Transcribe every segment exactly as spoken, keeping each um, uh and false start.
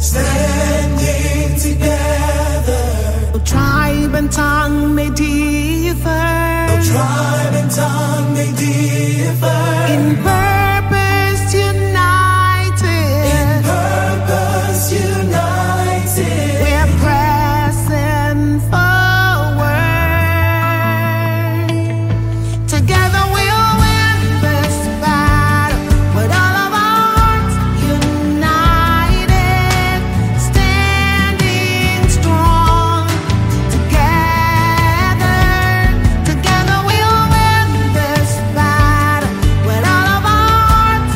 standing together. No tribe and tongue may differ. No tribe and tongue may differ. In purpose united. In purpose united. We're pressing forward. Together we'll win this battle. With all of our hearts united, standing strong. Together, together we'll win this battle. With all of our hearts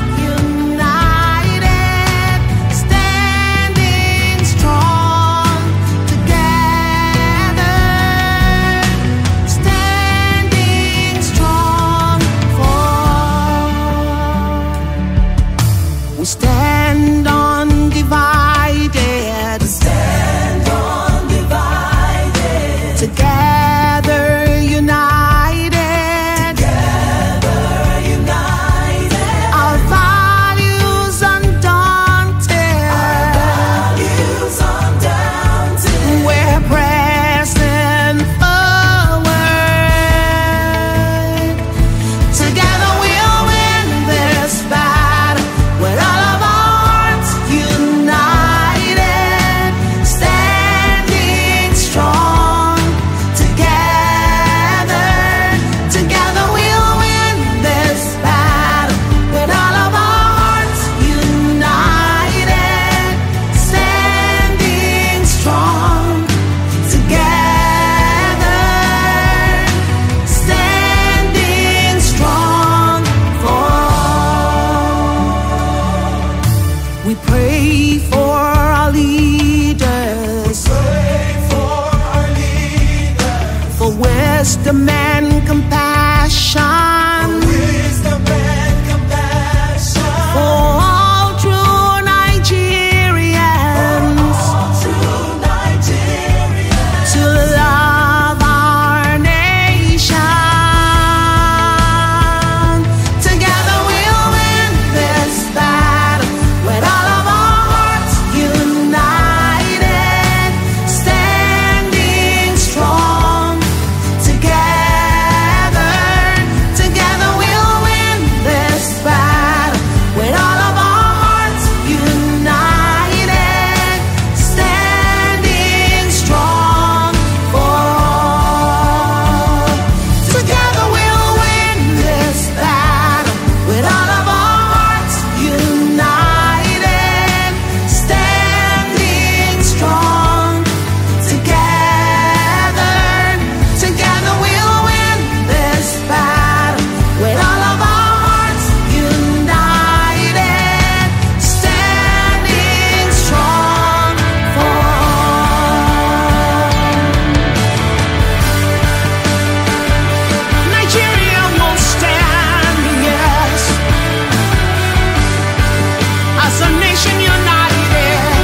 united, standing strong. Together, standing strong for we stand undivided. Stand undivided. Together united. Together united. Our values undaunted. Values undaunted. We're pressing forward. Together we'll win this battle. With all of our hearts united, standing strong. Together, together we'll win this battle. With all of our hearts united, standing strong. Together, standing strong for we pray for our leaders, Pray for our leaders. for wisdom and compassion, Wisdom and compassion. for all true Nigerians All true Nigerians. to love our nation. Together we'll win this battle. With all of our hearts united, standing strong. Together, together we'll win this battle. With all of our hearts united, standing strong for together we'll win this battle. With all of our hearts united, standing strong. Together, together we'll win this battle. With all of our hearts united, standing strong for Nigeria will stand, yes, as a nation united.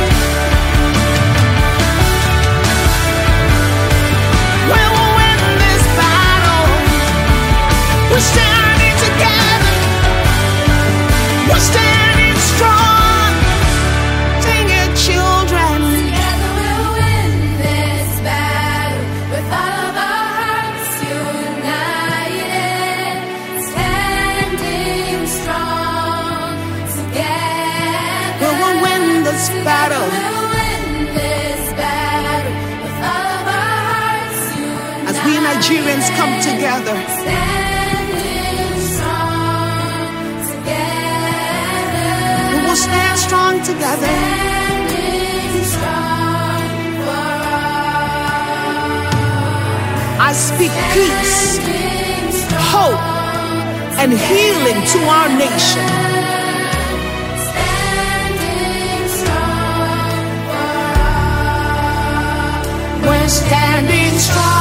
We will win this battle. We're standing together. We're standing strong. Sing it, children. Together we'll win this battle. With all of our hearts united, standing strong. Together We will win this battle we'll win this battle. With all of our hearts united, as we Nigerians come together. standing strong. Together We will stand strong together. standing strong for all. I speak peace, Standing strong. hope, and healing to our nation. Standing strong for all. We're standing strong.